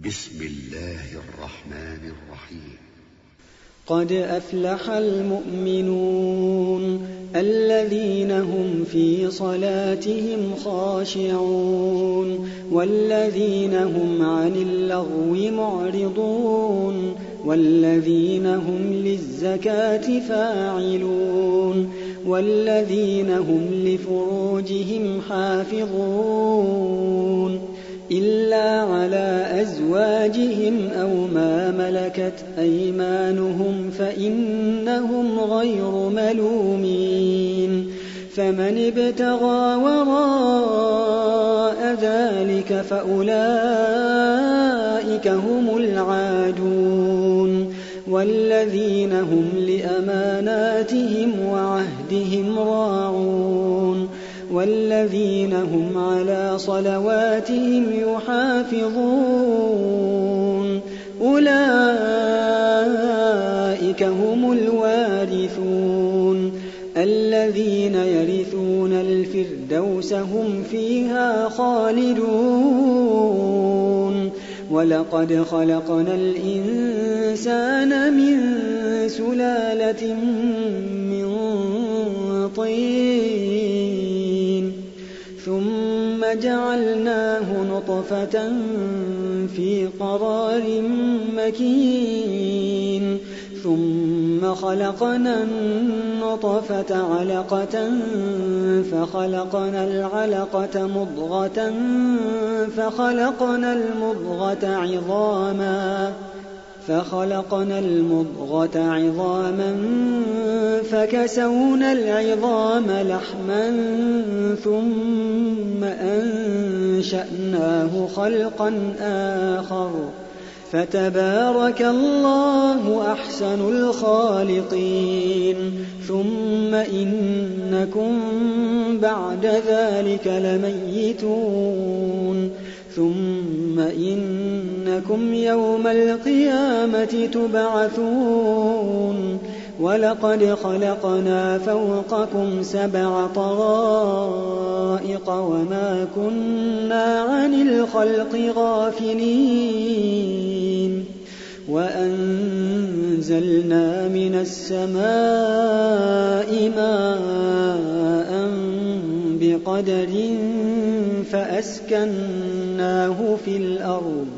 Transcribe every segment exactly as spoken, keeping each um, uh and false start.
بسم الله الرحمن الرحيم. قد أفلح المؤمنون الذين هم في صلاتهم خاشعون والذين هم عن اللغو معرضون والذين هم للزكاة فاعلون والذين هم لفروجهم حافظون إلا على أزواجهم أو ما ملكت أيمانهم فإنهم غير ملومين فمن ابتغى وراء ذلك فأولئك هم العادون والذين هم لأماناتهم وعهدهم راعون والذين هم على صلواتهم يحافظون أولئك هم الوارثون الذين يرثون الفردوس هم فيها خالدون ولقد خلقنا الإنسان من سلالة من طين ثم جعلناه نطفة في قرار مكين ثم خلقنا النطفة علقة فخلقنا العلقة مضغة فخلقنا المضغة عظاما فخلقنا المضغة عظاما فكسونا العظام لحما ثم أنشأناه خلقا آخر فتبارك الله أحسن الخالقين ثم إنكم بعد ذلك لميتون ثم إنكم يوم القيامة تبعثون ولقد خلقنا فوقكم سبع طرائق وما كنا عن الخلق غافلين وأنزلنا من السماء ماء بقدر فأسكناه في الأرض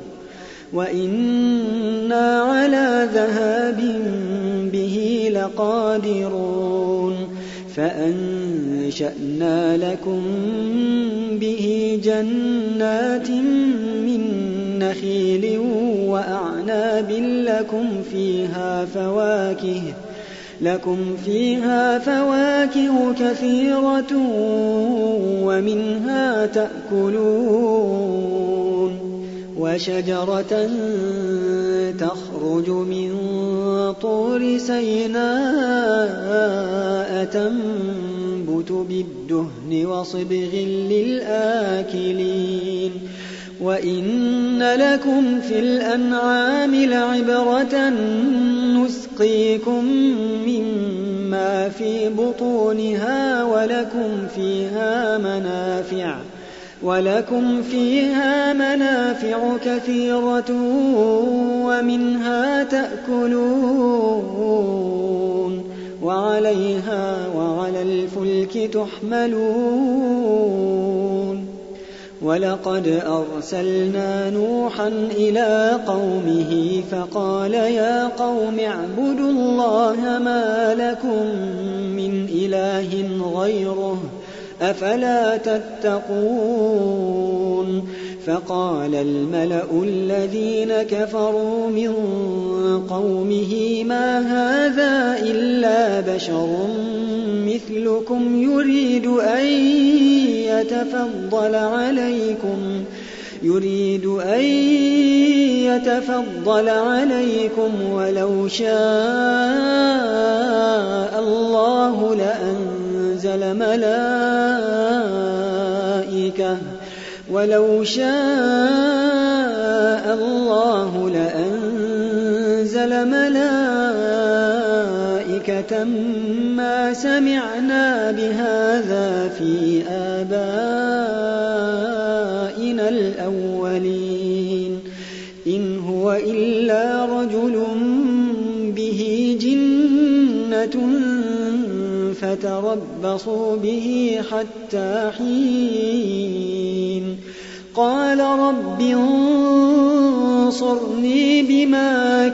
وإنا على ذهاب به لقادرون فأنشأنا لكم به جنات من نخيل وأعناب لكم فيها فواكه لكم فيها فواكه كثيرة ومنها تأكلون وشجرة تخرج من طور سيناء تنبت بالدهن وصبغ للآكلين وإن لكم في الأنعام لعبرة نسقيكم مما في بطونها ولكم فيها منافع ولكم فيها منافع كثيرة ومنها تأكلون وعليها وعلى الفلك تحملون ولقد أرسلنا نوحا إلى قومه فقال يا قوم اعبدوا الله ما لكم من إله غيره أفلا تتقون فقال الملأ الذين كفروا من قومه ما هذا إلا بشر مثلكم يريد أن يتفضل عليكم يريد أن يتفضل عليكم ولو شاء الله لأنزل ملائكة ولو شاء الله لأنزل ملائكة ما سمعنا بهذا في آبائنا الأولين إن إلا رجل به جنة فتربصوا به حتى حين قال رب انصرني بما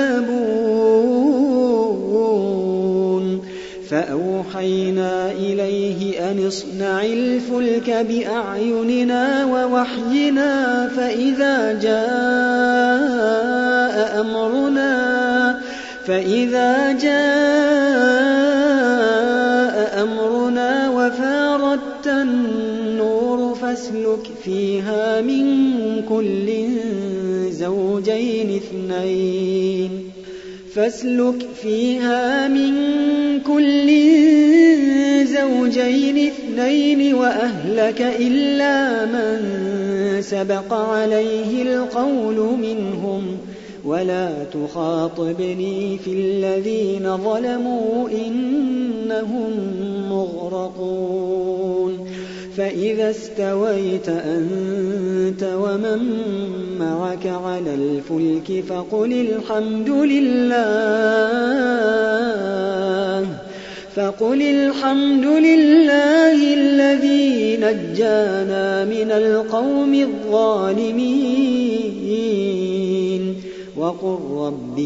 كذبون فأوحينا إليه أن اصنع الفلك بأعيننا ووحينا فإذا جاء أمرنا فإذا جاء أمرنا وفاردت النور فاسلك فيها من كل زوجين اثنين فاسلك فيها من كل زوجين اثنين وأهلك إلا من سبق عليه القول منهم ولا تخاطبني في الذين ظلموا إنهم مغرقون فإذا استويت أنت ومن معك على الفلك فقل الحمد لله فقل الحمد لله الذي نجانا من القوم الظالمين وقل رب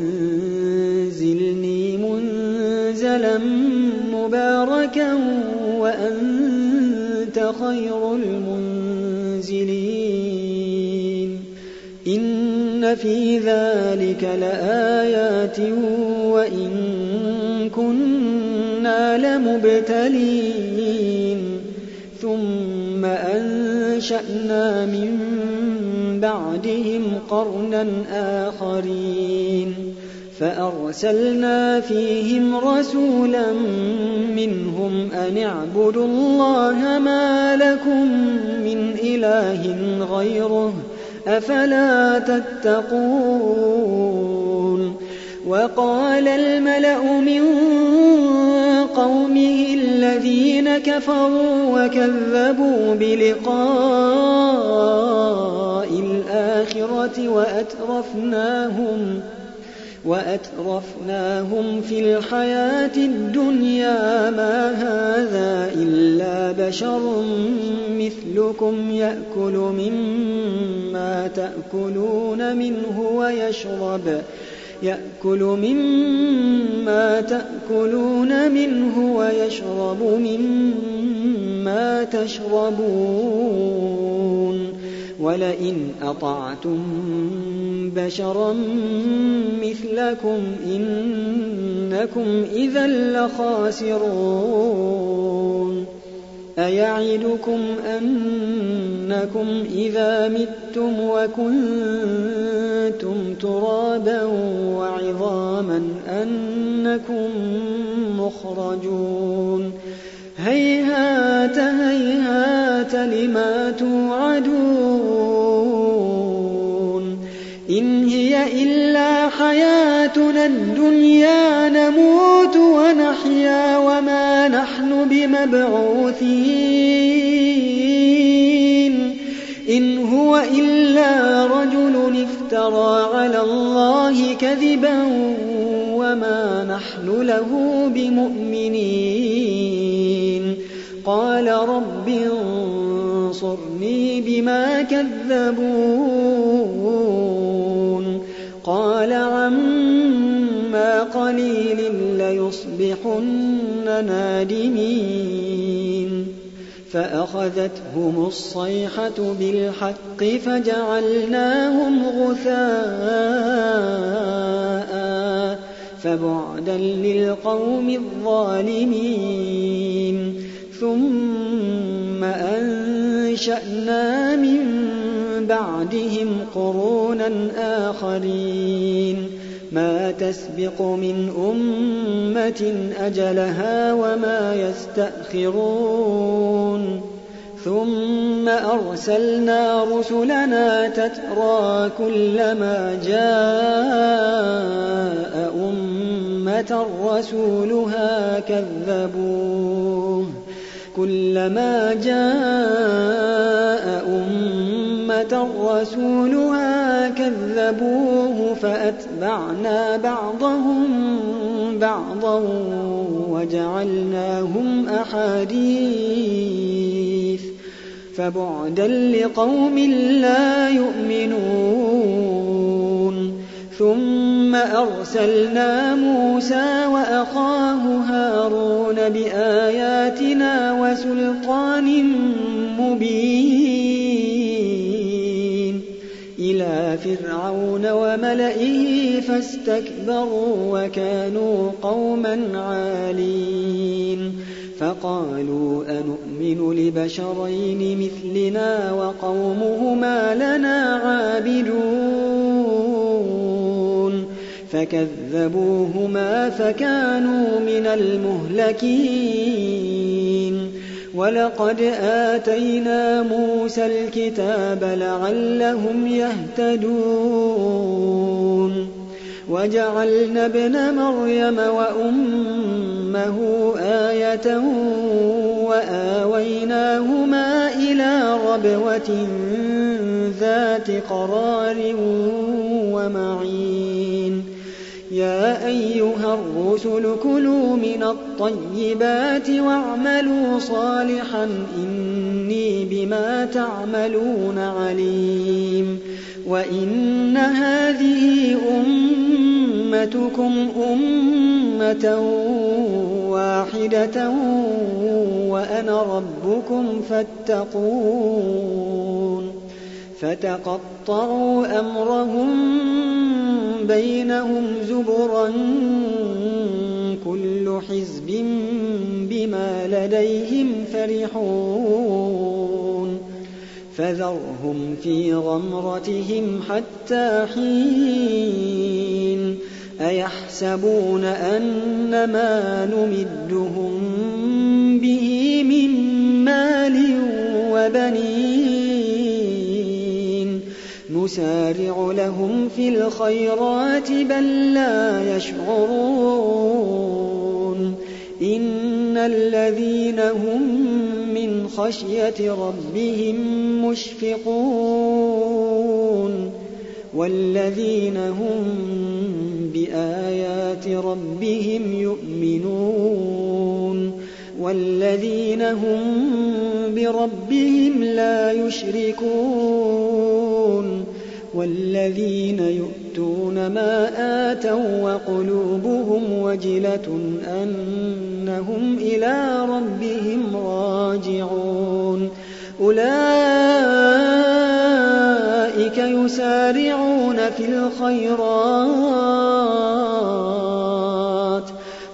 أنزلني منزلا مباركا وأنت خير المنزلين إن في ذلك لآيات وإن كنا لمبتلين ثم أنشأنا من بعدهم قرنا آخرين فأرسلنا فيهم رسولا منهم أن اعبدوا الله ما لكم من إله غيره أفلا تتقون وقال الملأ من قومه الذين كفروا وكذبوا بلقاء الآخرة وأترفناهم وأترفناهم في الحياة الدنيا ما هذا إلا بشر مثلكم يأكل مما تأكلون منه ويشرب يأكل مما تأكلون منه ويشرب مما تشربون ولئن أطعتم بشرا مثلكم إنكم إذا لخاسرون أيعدكم أنكم إذا متم وكنتم ترابا وعظاما أنكم مخرجون هيهات هيهات لما توعدون إن هي إلا حياتنا الدنيا نموت ونحيا وما نحن بمبعوثين إن هو إلا رجل افترى على الله كذبا وما نحن له بمؤمنين قال رب انصرني بما كذبون قال عما قليل ليصبحن نادمين فأخذتهم الصيحة بالحق فجعلناهم غثاء فبعدا للقوم الظالمين ثم أنشأنا من بعدهم قرونا آخرين ما تسبق من أمة أجلها وما يستأخرون ثم أرسلنا رسلنا تترى كلما جاء أمة رسولها كذبوه كلما جاء أمة رسولها فكذبوه فأتبعنا بعضهم بعضا وجعلناهم أحاديث فبعدا لقوم لا يؤمنون ثم أرسلنا موسى وأخاه هارون بآياتنا وسلطان مبين إلى فرعون وملئه فاستكبروا وكانوا قوما عالين فقالوا أنؤمن لبشرين مثلنا وقومهما لنا عابدون فكذبوهما فكانوا من المهلكين ولقد آتينا موسى الكتاب لعلهم يهتدون وجعلنا ابن مريم وأمه آية وآويناهما إلى ربوة ذات قرار ومعين يا أيها الرسل كلوا من الطيبات واعملوا صالحا إني بما تعملون عليم وإن هذه أمتكم أمة واحدة وأنا ربكم فاتقون فتقطعوا أمرهم بينهم زبرا كل حزب بما لديهم فرحون فذرهم في غمرتهم حتى حين أيحسبون أن ما نمدهم به من مال وبنين نسارع لهم في الخيرات بل لا يشعرون إن الذين هم من خشية ربهم مشفقون والذين هم بآيات ربهم يؤمنون والذين هم بربهم لا يشركون والذين يؤتون ما آتوا وقلوبهم وجلة أنهم إلى ربهم راجعون أولئك يسارعون في الخيرات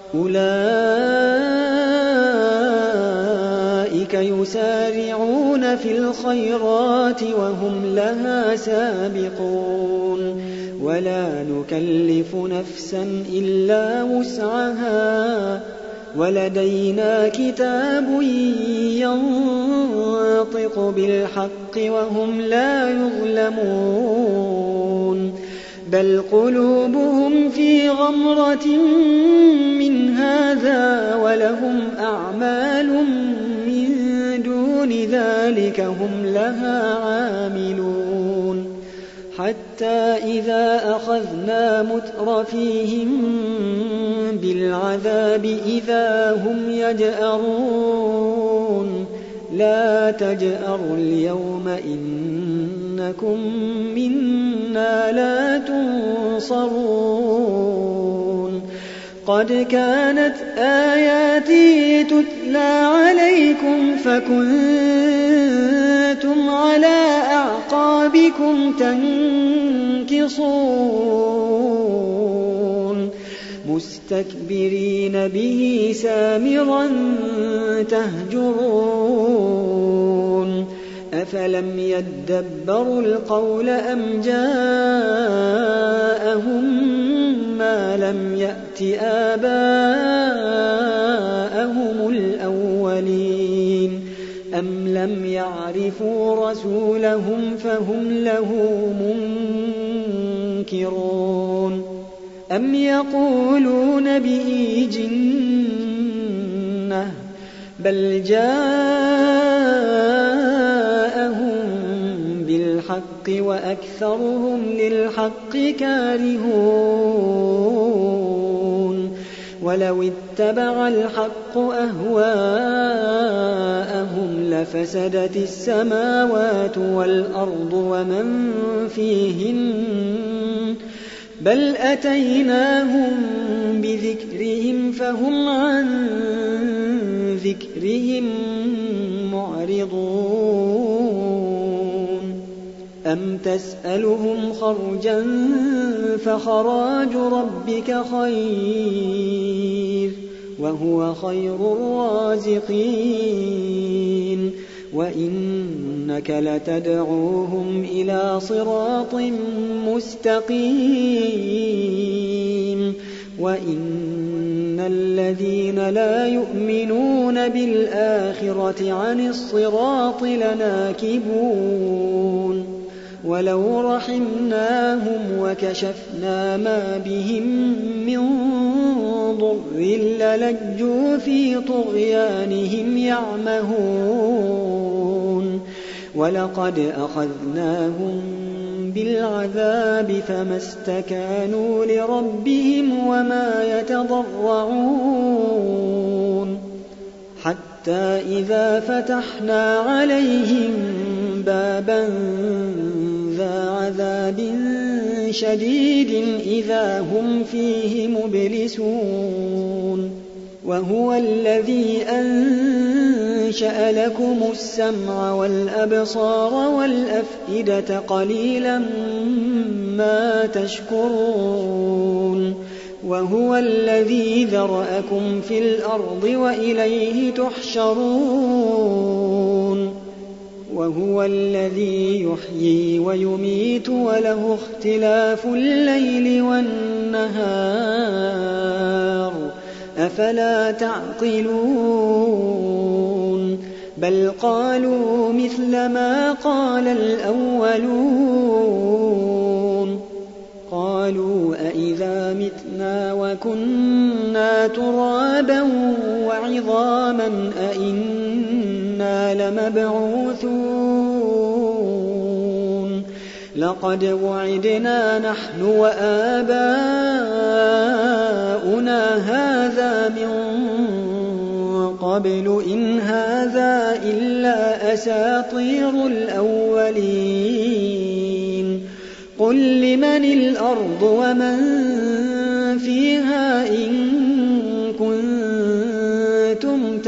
أولئك يسارعون في الخيرات وهم لها سابقون ولا نكلف نفسا إلا وسعها ولدينا كتاب ينطق بالحق وهم لا يظلمون بل قلوبهم في غمرة من هذا ولهم أعمال من دون ذلك هم لها عاملون حتى إذا أخذنا مترفيهم بالعذاب إذا هم يجأرون لا تجأروا اليوم إنكم منا لا تنصرون قد كانت آياتي تتلى عليكم فكنتم على أعقابكم تنكصون مستكبرين به سامرا تهجرون أفلم يدبروا القول أم جاءهم ما لم يأت آباءهم الأولين أم لم يعرفوا رسولهم فهم له منكرون أم يقولون به جنة بل جاءهم بالحق وأكثرهم للحق كارهون ولو اتبع الحق أهواءهم لفسدت السماوات والأرض ومن فيهن بل أتيناهم بذكرهم فهم عن ذكرهم معرضون أم تسألهم خرجا فخراج ربك خير وهو خير الرازقين وإنك لتدعوهم إلى صراط مستقيم وإن الذين لا يؤمنون بالآخرة عن الصراط لناكبون ولو رحمناهم وكشفنا ما بهم من ضر للجوا في طغيانهم يعمهون ولقد أخذناهم بالعذاب فما استكانوا لربهم وما يتضرعون حتى إذا فتحنا عليهم بابا ذا عذاب شديد إذا هم فيه مبلسون وهو الذي أنشأ لكم السمع والأبصار والأفئدة قليلا ما تشكرون وهو الذي ذرأكم في الأرض وإليه تحشرون وهو الذي يحيي ويميت وله اختلاف الليل والنهار أفلا تعقلون بل قالوا مثل ما قال الأولون قالوا أئذا متنا وكنا ترابا وعظاما أئنا لمبعوثون لقد وعدنا نحن وآباؤنا هذا من قبل إن هذا إلا أساطير الأولين قل لمن الأرض ومن فيها إن كنتم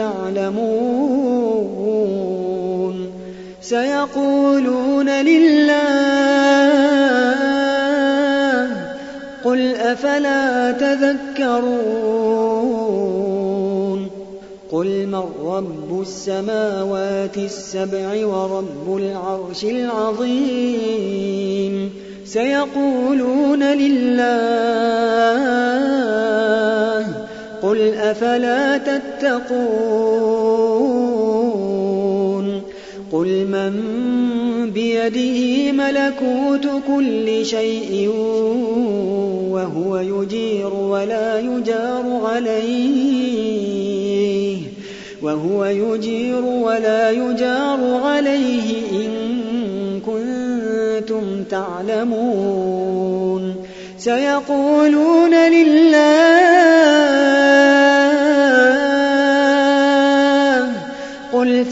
تعلمون سيقولون لله قل أفلا تذكرون قل من رب السماوات السبع ورب العرش العظيم سيقولون لله قل أفلا تتقون قل من بيده ملكوت كل شيء وهو يجير ولا يجار عليه وهو يجير ولا يجار عليه إن كنتم تعلمون سيقولون لله قل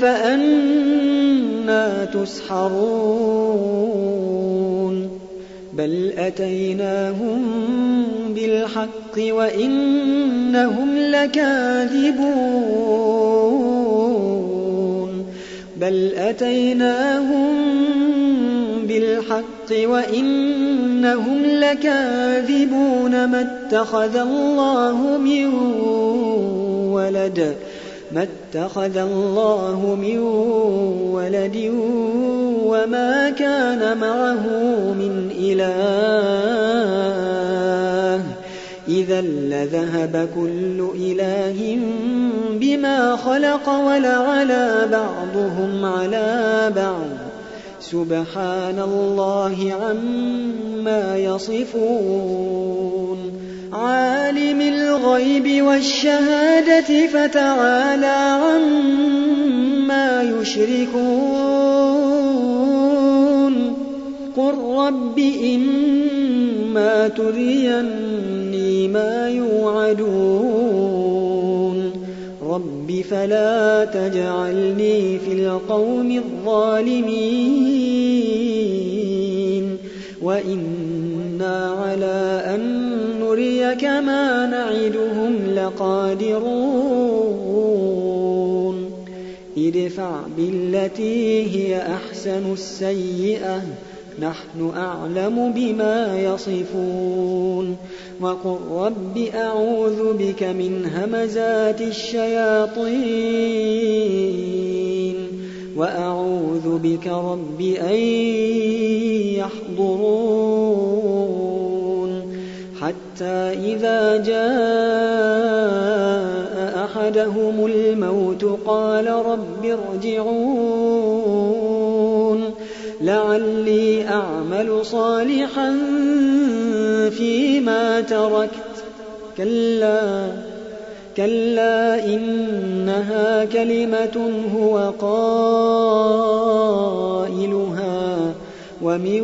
فأنى تسحرون بل أتيناهم بالحق وإنهم لكاذبون بل أتيناهم بالحق وإنهم لكاذبون ما اتخذ الله من ولد ما اتخذ الله من ولد وما كان معه من إله إذا لذهب كل إله بما خلق ولعلى بعضهم على بعض سبحان الله عما يصفون عالم الغيب والشهادة فتعالى عما يشركون قُل رَّبِّ إِمَّا تُرِيَنِّي مَا يُوعَدُونَ رَبِّ فَلَا تَجْعَلْنِي فِي الْقَوْمِ الظَّالِمِينَ وَإِنَّا عَلَىٰ أَن نُّرِيَكَ مَا نَعِدُهُمْ لَقَادِرُونَ ادْفَعْ بِالَّتِي هِيَ أَحْسَنُ السَّيِّئَةَ نَحْنُ أَعْلَمُ بِمَا يَصِفُونَ وَقُل رَّبِّ أَعُوذُ بِكَ مِنْ هَمَزَاتِ الشَّيَاطِينِ وَأَعُوذُ بِكَ رَبِّ أَن يَحْضُرُونِ حَتَّىٰ إِذَا جَاءَ أَحَدَهُمُ الْمَوْتُ قَالَ رَبِّ ارْجِعُونِ لَعَلِّي أَعْمَلُ صَالِحًا فِيمَا تَرَكْتُ كَلَّا كَلَّا إِنَّهَا كَلِمَةٌ هُوَ قَائِلُهَا وَمِن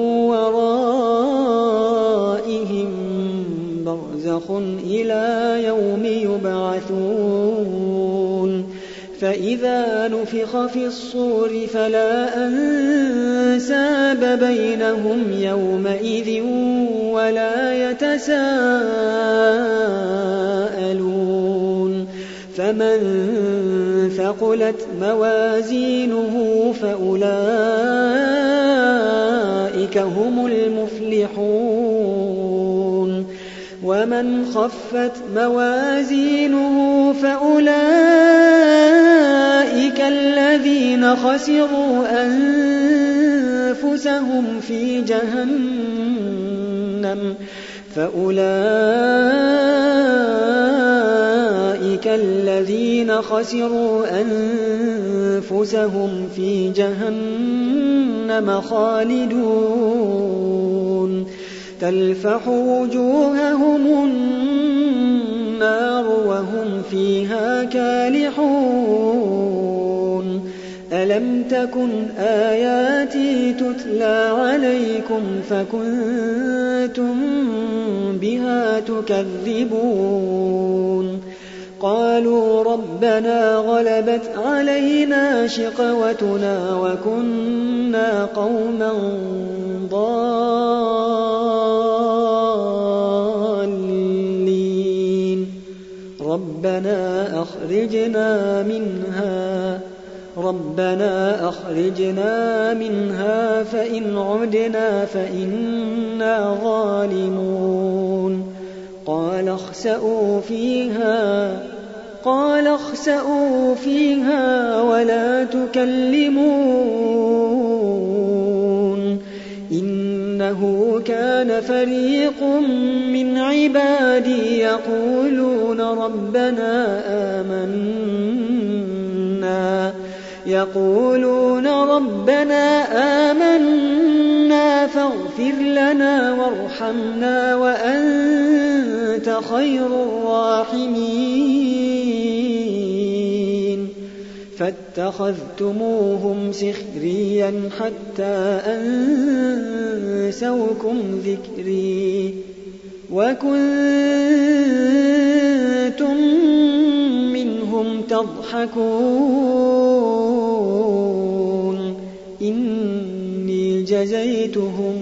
وَرَائِهِم بَرْزَخٌ إِلَىٰ يَوْمِ يُبْعَثُونَ فَإِذَا نُفِخَ فِي الصُّورِ فَلَا أَنسَابَ بَيْنَهُمْ يَوْمَئِذٍ وَلَا يَتَسَاءَلُونَ فَمَن ثَقُلَتْ مَوَازِينُهُ فَأُولَٰئِكَ هُمُ الْمُفْلِحُونَ وَمَنْ خَفَّتْ مَوَازِينُهُ فَأُولَٰئِكَ الَّذِينَ خَسِرُوا أَنفُسَهُمْ فِي جَهَنَّمَ فَأُولَٰئِكَ الَّذِينَ خَسِرُوا أَنفُسَهُمْ فِي جَهَنَّمَ خَالِدُونَ تَلْفَحُ وُجُوهَهُمُ النَّارُ وَهُمْ فِيهَا كَالِحُونَ أَلَمْ تَكُنْ آيَاتِي تُتْلَىٰ عَلَيْكُمْ فَكُنتُم بِهَا تُكَذِّبُونَ قَالُوا رَبَّنَا غَلَبَتْ عَلَيْنَا شِقْوَتُنَا وَكُنَّا قَوْمًا ضَالِّينَ رَبَّنَا أَخْرِجْنَا مِنْهَا رَبَّنَا أَخْرِجْنَا مِنْهَا فَإِنْ عُدْنَا فَإِنَّا ظَالِمُونَ قَالَ اخْسَئُوا فِيهَا قَالَ اخْسَئُوا فِيهَا وَلَا تُكَلِّمُونِ إِنَّهُ كَانَ فَرِيقٌ مِّنْ عِبَادِي يَقُولُونَ رَبَّنَا آمَنَّا يقولون ربنا آمنا فاغفر لنا وارحمنا وأنت خير الراحمين فاتخذتموهم سخريا حتى أنسوكم ذكري وكنتم منهم تضحكون إني جزيتهم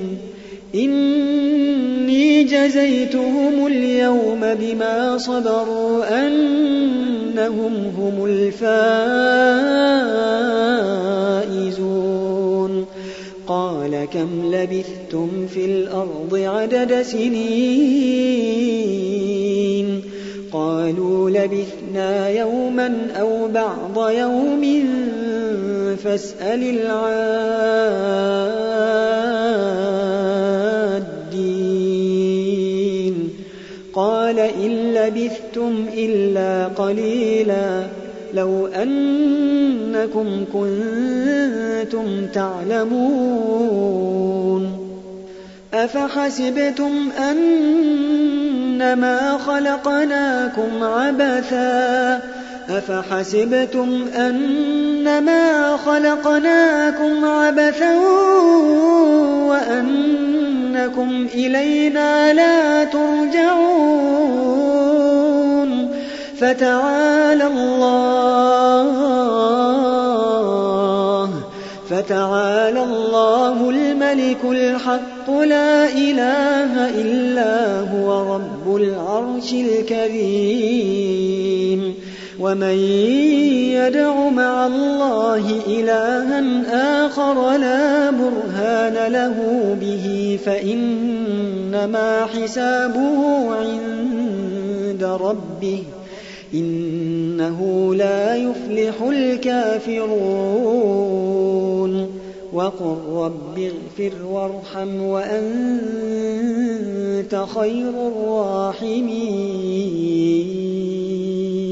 إني جزيتهم اليوم بما صبروا أنهم هم الفائزون قال كم لبثتم في الأرض عدد سنين قالوا لبثنا يوما أو بعض يوم فاسأل العادين قال إن لبثتم إلا قليلا لو أنكم كنتم تعلمون أفحسبتم أنما خلقناكم عبثا أفحسبتم أنما خلقناكم عبثا وأنكم إلينا لا ترجعون فتعالى الله فتعالى الله الملك الحق لا إله إلا هو رب العرش الكريم ومن يدع مع الله إلها آخر لا برهان له به فإنما حسابه عند ربه إنه لا يفلح الكافرون وقل رب اغفر وارحم وأنت خير الراحمين